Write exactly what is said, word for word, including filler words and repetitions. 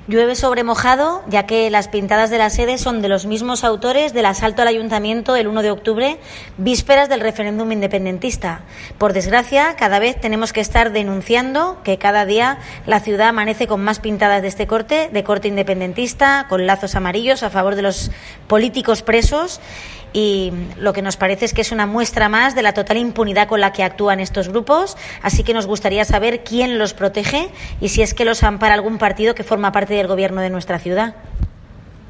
Llueve sobre mojado, ya que las pintadas de la sede son de los mismos autores del asalto al ayuntamiento el uno de octubre, vísperas del referéndum independentista. Por desgracia, cada vez tenemos que estar denunciando que cada día la ciudad amanece con más pintadas de este corte, de corte independentista, con lazos amarillos a favor de los políticos presos, y lo que nos parece es que es una muestra más de la total impunidad con la que actúan estos grupos, así que nos gustaría saber quién los protege y si es que los ampara algún partido que forma parte del gobierno de nuestra ciudad.